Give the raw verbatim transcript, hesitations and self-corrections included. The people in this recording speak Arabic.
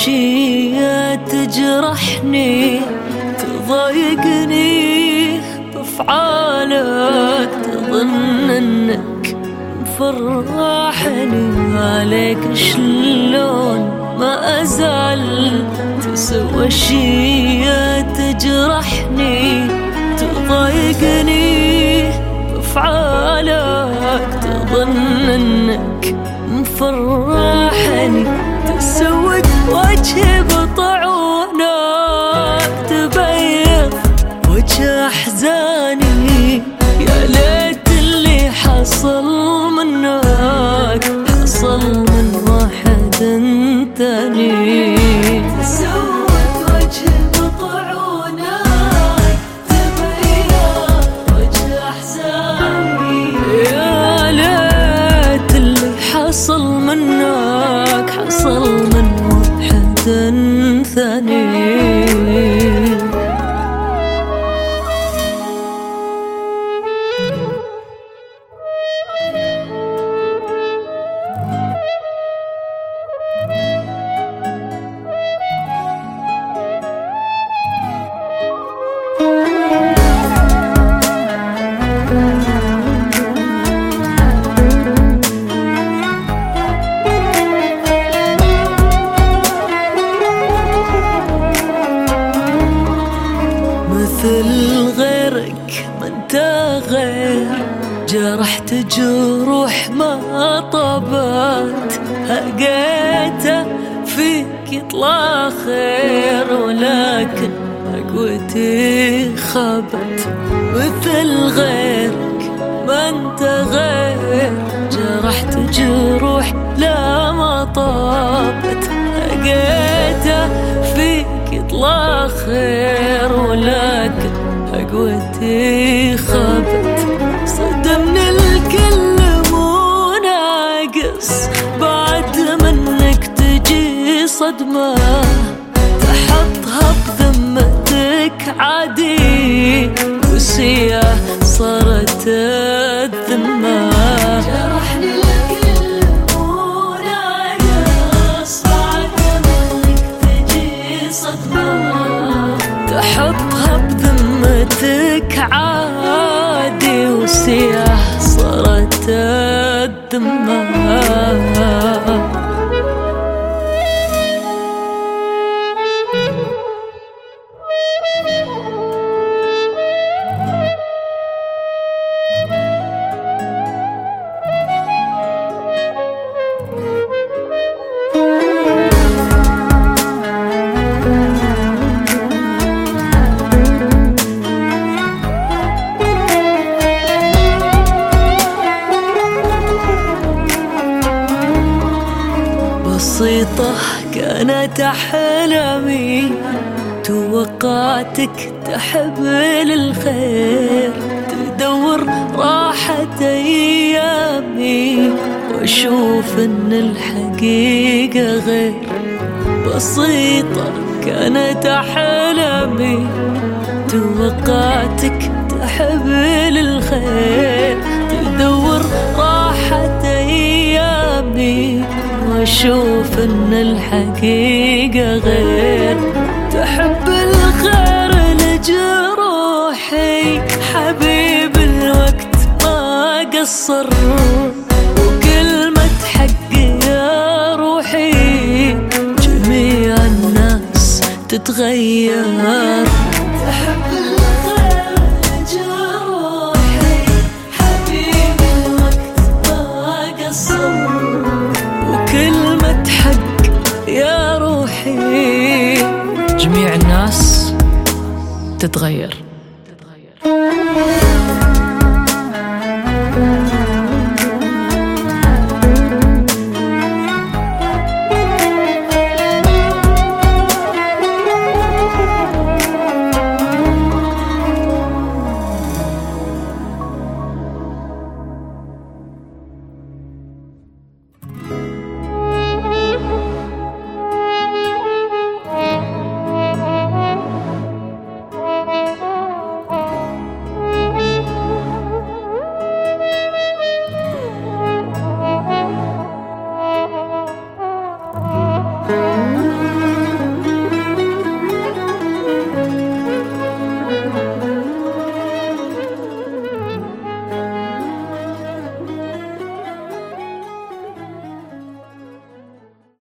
أشياء تجرحني تضايقني بأفعالك، تظن انك مفرحني عليك شلون ما أزعل. تسوى أشياء تجرحني تضايقني بأفعالك، تظن انك مفرحني. تسود وجهي بطعونك، تبيض وجه أحزاني. يا ليت اللي حصل منك حصل من واحد ثاني. تسود وجهي بطعونك، تبيض وجه أحزاني. يا ليت اللي حصل منك حصل من واحد ثاني. مثل غيرك ما انت غير، جرحت جروح ما طابت. هقيته فيك يطلع خير، ولكن قوتي خابت. مثل غيرك ما انت غير، جرحت جروح لا ما طابت. هقيته فيك يطلع خير، ولكن قوتي خابت. صدمني الكل مو ناقص، بعد منك تجي صدمة تحطها بذمتك عادي، وسياه صارت الذمة. جرحني الكل مو ناقص، بعد منك تجي صدمة تحطها بذمتك عادي، وسياه صارت الذمة. بسيطة كانت أحلامي، توقعتك تحمل الخير، تدور راحة أيامي وأشوف إن الحقيقة غير. بسيطة كانت أحلامي، توقعتك تحمل الخير، تدور راحة أيامي وأشوف إن الحقيقة غير. تحب الخير لجروحي، حبيب الوقت ما قصر، وكلمة حق يا روحي جميع الناس تتغير. تحب الخير لجروحي، حبيب الوقت ما قصر، وكلمة حق يا روحي جميع الناس تتغير.